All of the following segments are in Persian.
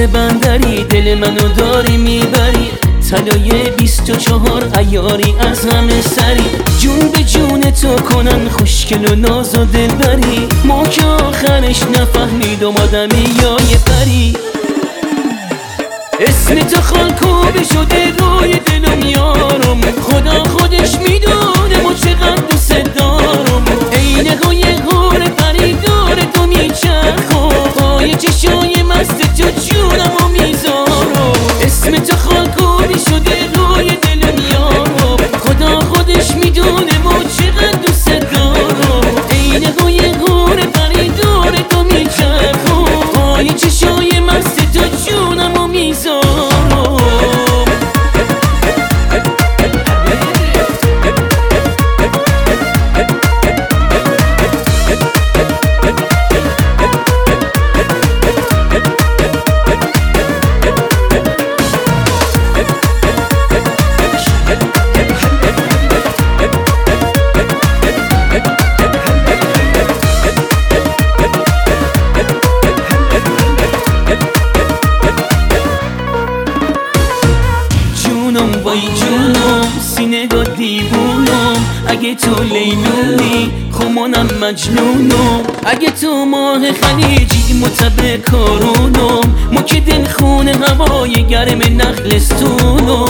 بندری، دل منو داری میبری. طلای 24 عیاری از همه سری، جون به جون تو کنن خوشگل و ناز و دلبری. ما که آخرش نفهمیدم آدمی یا یه پری. اسم تو خالکوبی شده روی دلم یارم، خدا خودش میدونه ما چقدر دوست دارم. عین های غور پری داره تو میچرخم، پای چشای مست تو جونمو میذارم. اسم تو خالکوبی شده روی دلم یارم، خدا خودش میدونه ما چقدر دوست دارم. عین های غور پری داره تو میچرخم، پای چشای مست تو جونمو میذارم. وای جونم سینه دا دیوونم، اگه تو لیلونی خب منم مجنونم. اگه تو ماه خلیجی متبه کارونم، ما که دل خونه هوای گرم نخلستونم.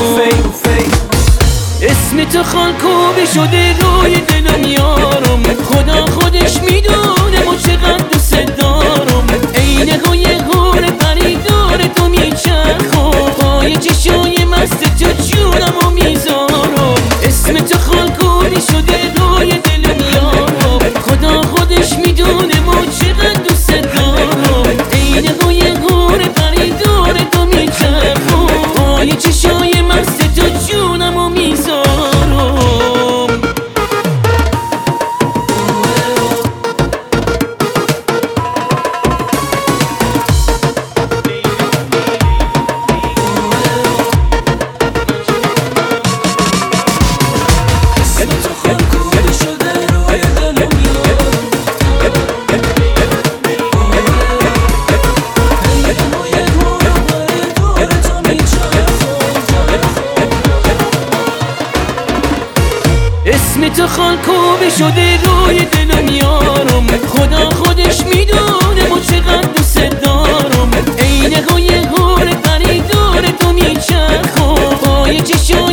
اسم تو خالکوبی شده روی دلم یارم، خدا خودش میدونه ما چقدر دوست دارم. عین های غور پری داره تو میچرخم، پای چشای مست تو جونمو میذارم. اسم تو خالکوبی شده روی دلم یارم، خدا خودش میدونه ما چقدر دوست دارم. عین های غور پری داره تو میچرخم، پای چشای مست تو جونمو میذارم. اسم تو خالکوبی شده روی دلم یارم، خدا خودش میدونه ما چقدر دوست دارم. عین های غور پری داره تو میچرخم، پای چشای